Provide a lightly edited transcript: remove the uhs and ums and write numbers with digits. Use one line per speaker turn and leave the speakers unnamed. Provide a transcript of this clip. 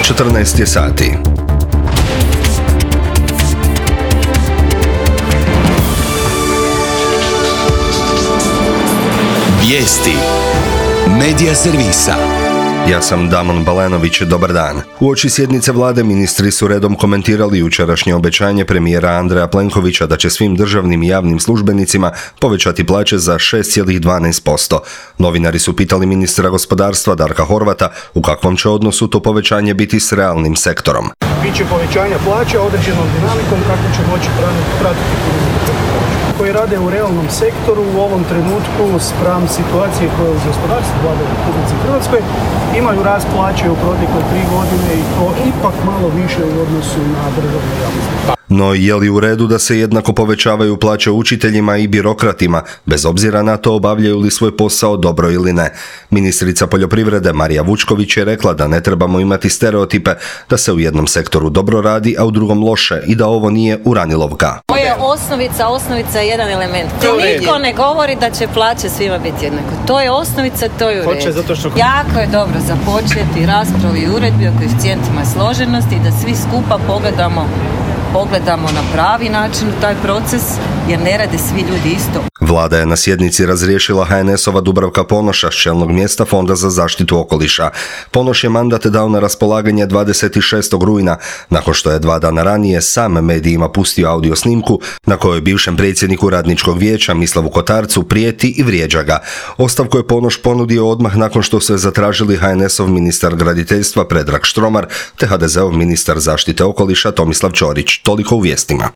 14 je sati.
Vijesti Medija servisa.
Ja sam Damon Balenović, dobar dan. Uoči sjednice vlade ministri su redom komentirali jučerašnje obećanje premijera Andreja Plenkovića da će svim državnim i javnim službenicima povećati plaće za 6,12%. Novinari su pitali ministra gospodarstva Darka Horvata u kakvom će odnosu to povećanje biti s realnim sektorom.
Biće povećanja plaća određenom dinamikom kako će moći pratiti koji rade u realnom sektoru u ovom trenutku spram situacije koje u gospodarstvu vlade u Republici Hrvatskoj imaju rast plaće u protekle 3 godine i to ipak malo više u odnosu na državnu javnost.
No je li u redu da se jednako povećavaju plaće učiteljima i birokratima, bez obzira na to obavljaju li svoj posao dobro ili ne? Ministrica poljoprivrede Marija Vučković je rekla da ne trebamo imati stereotipe da se u jednom sektoru dobro radi, a u drugom loše i da ovo nije uranilovka.
Ovo je osnovica je jedan element. Nitko ne govori da će plaće svima biti jednako. To je osnovica, to je u redu. Jako je dobro započeti raspravu i uredbi o koeficijentima složenosti i da svi skupa pogledamo na pravi način taj proces, jer ne rade svi ljudi isto.
Vlada je na sjednici razriješila HNS-ova Dubravka Ponoša s čelnog mjesta Fonda za zaštitu okoliša. Ponoš je mandat dao na raspolaganje 26. rujna, nakon što je 2 dana ranije sam medijima pustio audio snimku na kojoj bivšem predsjedniku Radničkog vijeća Mislavu Kotarcu prijeti i vrijeđa ga. Ostavku je Ponoš ponudio odmah nakon što su je zatražili HNS-ov ministar graditeljstva Predrag Štromar te HDZ-ov ministar zaštite okoliša Tomislav Ćorić. Toliko u vijestima.